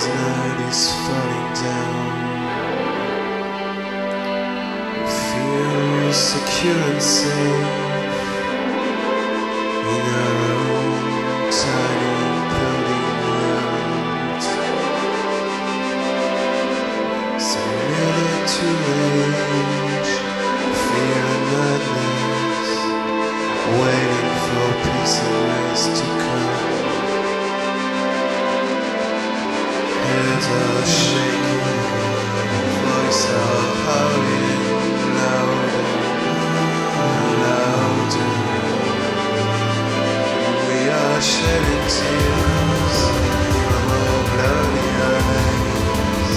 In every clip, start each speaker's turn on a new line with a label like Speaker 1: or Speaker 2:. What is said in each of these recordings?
Speaker 1: night is falling down. Feel secure and safe in our own tiny imploding world. Similar to age, fear and madness, waiting for peace and rest to come. Heads are shaking, voices are howling louder and louder. We are shedding tears from our bloody eyes.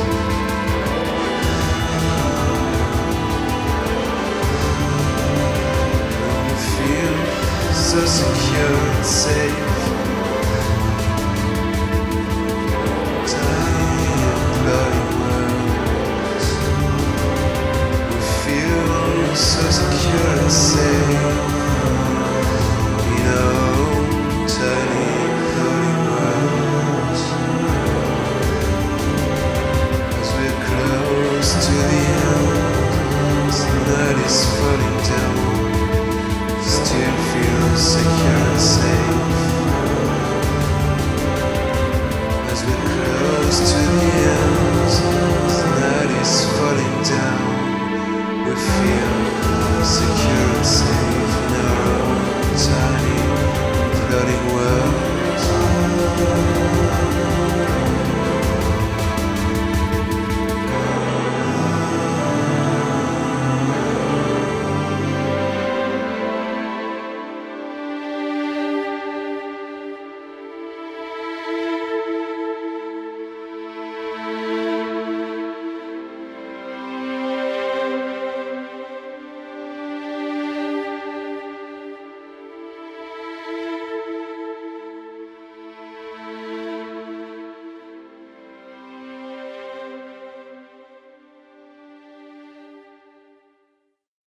Speaker 1: We feel so secure and safe. So secure and safe in our own tiny floating world. As we're close to the end, the night is falling down. Still feel secure and safe. As we're close to the